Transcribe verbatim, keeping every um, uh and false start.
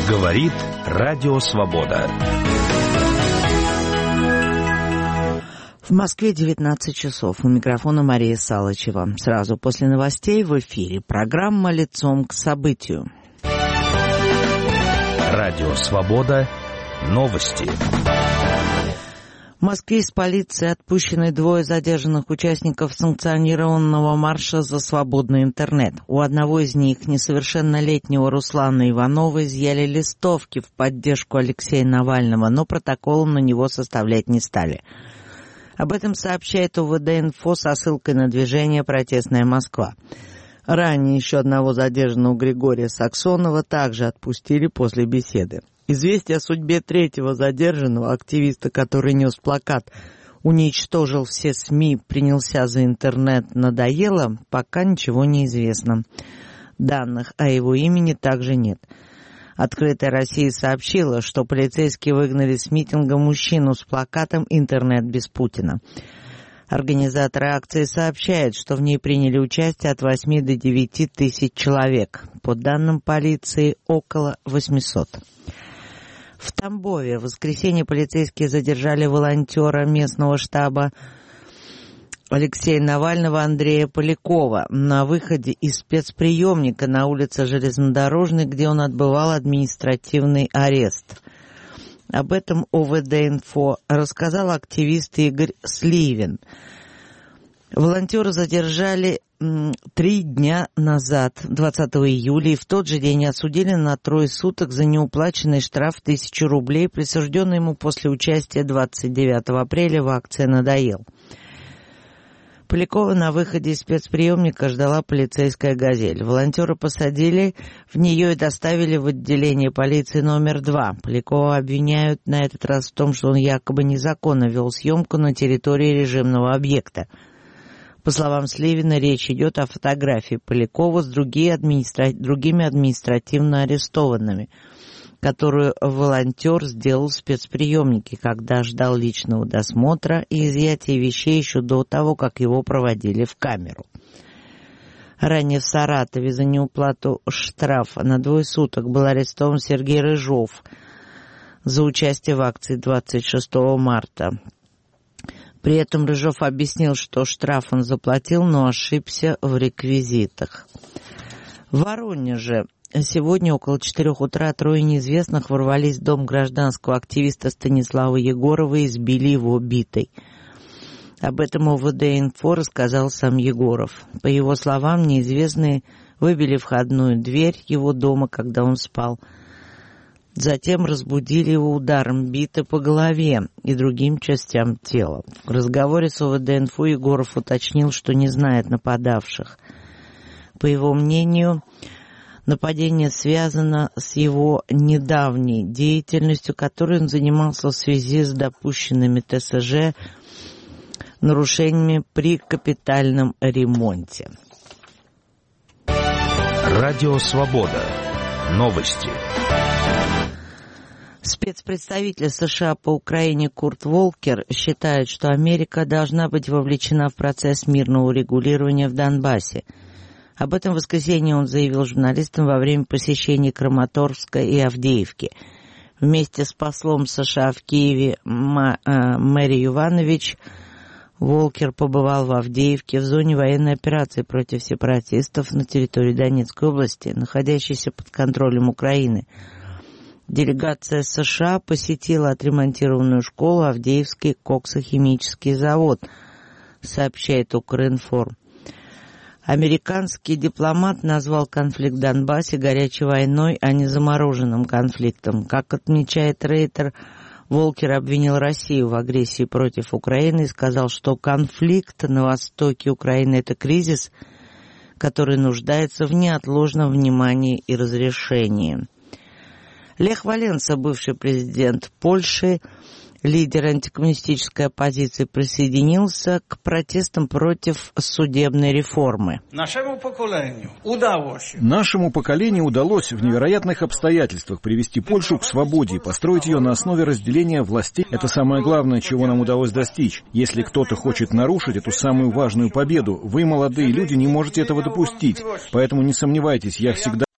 Говорит Радио Свобода. В Москве девятнадцать часов. У микрофона Мария Салычева. Сразу после новостей в эфире программа «Лицом к событию». Радио Свобода. Новости. В Москве из полиции отпущены двое задержанных участников санкционированного марша за свободный интернет. У одного из них, несовершеннолетнего Руслана Иванова, изъяли листовки в поддержку Алексея Навального, но протокол на него составлять не стали. Об этом сообщает ОВД-инфо со ссылкой на движение «Протестная Москва». Ранее еще одного задержанного Григория Саксонова также отпустили после беседы. Известие о судьбе третьего задержанного, активиста, который нес плакат «Уничтожил все СМИ, принялся за интернет, надоело», пока ничего не известно. Данных о его имени также нет. «Открытая Россия» сообщила, что полицейские выгнали с митинга мужчину с плакатом «Интернет без Путина». Организаторы акции сообщают, что в ней приняли участие от восьми до девяти тысяч человек. По данным полиции, около восьмисот. В Тамбове в воскресенье полицейские задержали волонтера местного штаба Алексея Навального Андрея Полякова на выходе из спецприемника на улице Железнодорожной, где он отбывал административный арест. Об этом ОВД-инфо рассказал активист Игорь Сливин. Волонтера задержали три дня назад, двадцатого июля, и в тот же день осудили на трое суток за неуплаченный штраф тысячу рублей, присужденный ему после участия двадцать девятого апреля в акции «Надоел». Полякова на выходе из спецприемника ждала полицейская «Газель». Волонтера посадили в нее и доставили в отделение полиции номер два. Полякова обвиняют на этот раз в том, что он якобы незаконно вел съемку на территории режимного объекта. По словам Сливина, речь идет о фотографии Полякова с другими, администра... другими административно арестованными, которую волонтер сделал в спецприемнике, когда ждал личного досмотра и изъятия вещей еще до того, как его проводили в камеру. Ранее в Саратове за неуплату штрафа на двое суток был арестован Сергей Рыжов за участие в акции двадцать шестого марта. При этом Рыжов объяснил, что штраф он заплатил, но ошибся в реквизитах. В Воронеже сегодня около четырех утра трое неизвестных ворвались в дом гражданского активиста Станислава Егорова и избили его битой. Об этом ОВД-инфо рассказал сам Егоров. По его словам, неизвестные выбили входную дверь его дома, когда он спал. Затем разбудили его ударом биты по голове и другим частям тела. В разговоре с ОВД-инфо Егоров уточнил, что не знает нападавших. По его мнению, нападение связано с его недавней деятельностью, которой он занимался в связи с допущенными ТСЖ нарушениями при капитальном ремонте. Радио Свобода. Новости. Спецпредставитель США по Украине Курт Волкер считает, что Америка должна быть вовлечена в процесс мирного урегулирования в Донбассе. Об этом в воскресенье он заявил журналистам во время посещения Краматорска и Авдеевки. Вместе с послом США в Киеве Мэри Юванович Волкер побывал в Авдеевке в зоне военной операции против сепаратистов на территории Донецкой области, находящейся под контролем Украины. Делегация США посетила отремонтированную школу Авдеевский коксохимический завод, сообщает Укринформ. Американский дипломат назвал конфликт в Донбассе горячей войной, а не замороженным конфликтом. Как отмечает Рейтер, Волкер обвинил Россию в агрессии против Украины и сказал, что конфликт на востоке Украины – это кризис, который нуждается в неотложном внимании и разрешении. Лех Валенса, бывший президент Польши, лидер антикоммунистической оппозиции, присоединился к протестам против судебной реформы. Нашему поколению удалось. Нашему поколению удалось в невероятных обстоятельствах привести Польшу к свободе и построить ее на основе разделения властей. Это самое главное, чего нам удалось достичь. Если кто-то хочет нарушить эту самую важную победу, вы, молодые люди, не можете этого допустить. Поэтому не сомневайтесь, я всегда